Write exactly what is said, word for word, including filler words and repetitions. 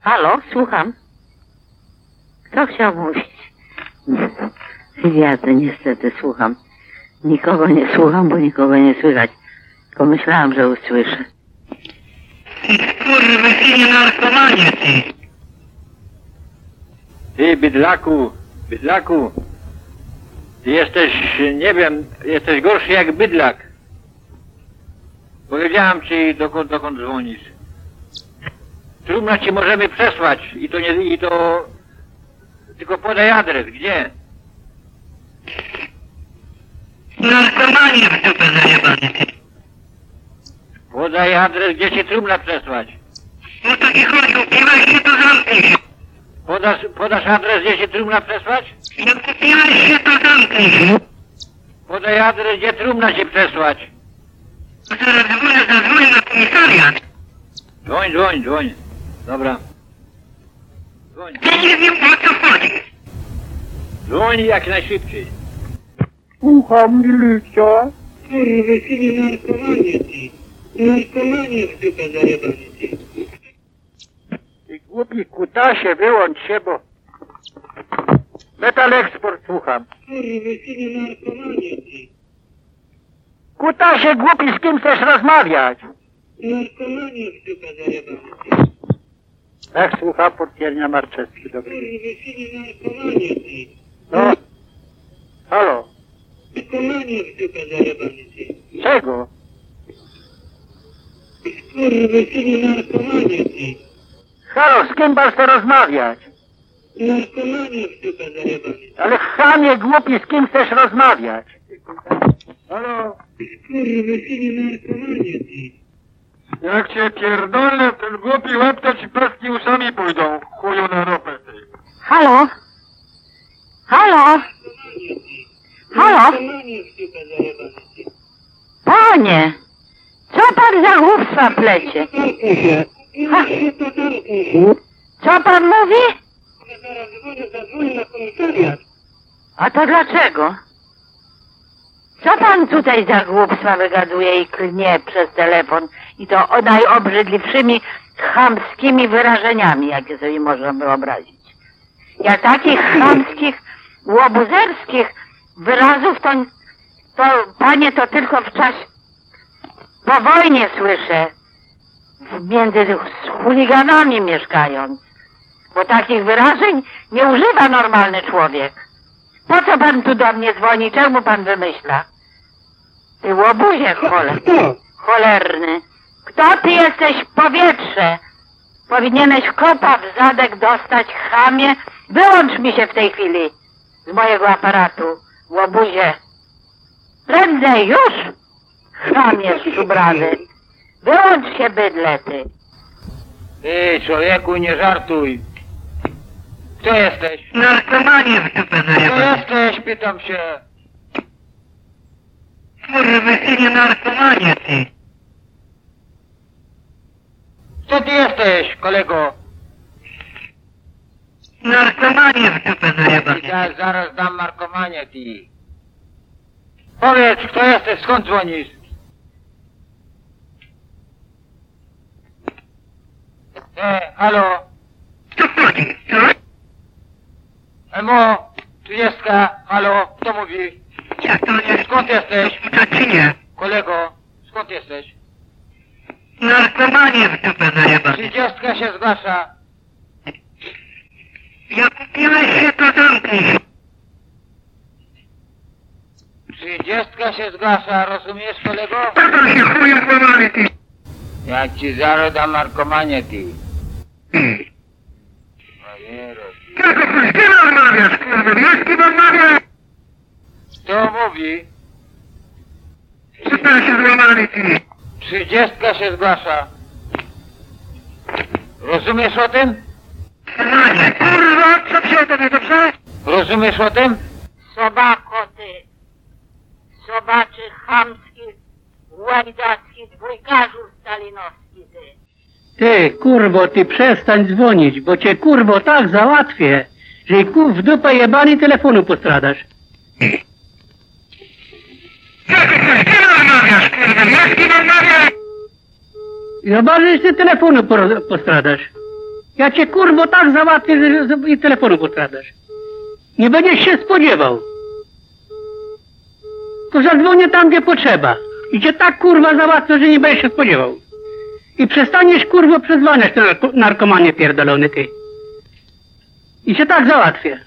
Halo, słucham. Kto chciał mówić? Ja to niestety słucham. Nikogo nie słucham, bo nikogo nie słychać. Tylko myślałam, że usłyszę. Kurwa, ty nie narkomanie, ty. Ty, bydlaku, bydlaku. Ty jesteś, nie wiem, jesteś gorszy jak bydlak. Powiedziałam ci, dokąd, dokąd dzwonisz. Trudno ci możemy przesłać i to nie, i to... Tylko podaj adres, gdzie? Narkomanie w dupę zajebany, ty. Podaj adres, gdzie ci trumna przesłać. No taki chodź, upiłeś się, to zamknij się. Podasz, podasz adres, gdzie ci trumna przesłać? Jak upiłeś się, to zamknij się. Podaj adres, gdzie trumna ci przesłać. To zaraz dzwonię, zadzwonię na komisariat. Dzwoń, dzwoń, dzwoń. Dobra. Dzwoń. Ja nie wiem, o co chodzi. Dzwoń jak najszybciej. Słucham, milicja. Kurwa, ty nie narkomanie, ty. Narkomanie w dupę zajebany, ty. Ty głupi kutasie, wyłącz się, bo... Metal Export słucham. Kurwa, ty nie narkomanie, ty. Kutasie, głupi, z kim chcesz rozmawiać? Narkomanie w dupę zajebany, ty. Tak, słucham, portiernia Marczewski, dobry. Kurwa, ty nie narkomanie, ty. No. Halo. Narkomanie w dupę zajebany, ty. Czego? Kurwa, ty nie narkomanie, ty. Halo, z kim pan chce rozmawiać? Narkomanie w dupę zajebany. Ale chamie, głupi, z kim chcesz rozmawiać? Halo. Kurwa, ty nie narkomanie, ty. Jak cię pierdolę, ten głupi łeb, to ci pestki uszami pójdą, chuju na ropę, ty. Halo? Halo? Halo? Narkomanie w dupę zajebany, ty. Panie! Co pan za głupstwa plecie? Zamknij się. Ha. Upiłeś się, to zamknij się. Co pan mówi? Ja zaraz dzwonię, zadzwonię na komisariat. A to dlaczego? Co pan tutaj za głupstwa wygaduje i klnie przez telefon i to o najobrzydliwszymi, chamskimi wyrażeniami, jakie sobie można wyobrazić? Ja takich chamskich, łobuzerskich wyrazów to, to panie to tylko w czasie po wojnie słyszę, między z chuliganami mieszkając, bo takich wyrażeń nie używa normalny człowiek. Po co pan tu do mnie dzwoni? Czemu pan wymyśla? Ty łobuzie choler... Kto? cholerny. Kto ty jesteś, powietrze? Powinieneś kopa w zadek dostać, chamie. Wyłącz mi się w tej chwili z mojego aparatu, łobuzie. Prędzej, już! Chamie szubrany. Wyłącz się, bydle, ty. Ty, człowieku, nie żartuj. Kto jesteś? Narkomanie w dupę Kto zajebany. jesteś, pytam się. Kurwa, ty nie narkomanie, ty. Kto ty jesteś, kolego? Narkomanie w dupę zajebany. Ja zaraz dam narkomanię, ty. Powiedz, kto jesteś, skąd dzwonisz? E, halo? Co chodzi? Co? Emo, trzydziestka, halo, kto mówi? Jak to nie... Skąd jesteś? To czy nie? Kolego, skąd jesteś? Narkomanie w dupę zajebany. Trzydziestka się zgłasza. Jak upiłeś się, to zamknij się. Trzydziestka się zgłasza, rozumiesz, kolego? Co to się chuju złamany, ty? Jak ci zaraz dam narkomanię, ty. Bajero. Czego chuj, ty rozmawiasz, kurwa? Wiesz, kim rozmawiasz? Kto mówi? Co to się złamany, ty? Trzydziestka się zgłasza. Rozumiesz o tym? Normalnie. Kurwa, co ci o tobie, dobrze? Rozumiesz o tym? Sobako, ty. Sobaczy, chamski, łajdacki, dwójkarzu stalinowski, ty. Ty, kurwo, ty przestań dzwonić, bo cię, kurwo, tak załatwię, że kur w dupę jebany telefonu postradasz. Czego chuj, ty rozmawiasz, kurwa? Wiesz, kim rozmawiasz? Zobaczysz, ty telefonu po, postradasz. Ja cię kurwo tak załatwię, że że i telefonu potradasz. Nie będziesz się spodziewał. To zadzwonię tam, gdzie potrzeba. I cię tak kurwa załatwię, że nie będziesz się spodziewał. I przestaniesz kurwo przezwaniać te narko narkomanie pierdolony ty. I się tak załatwię.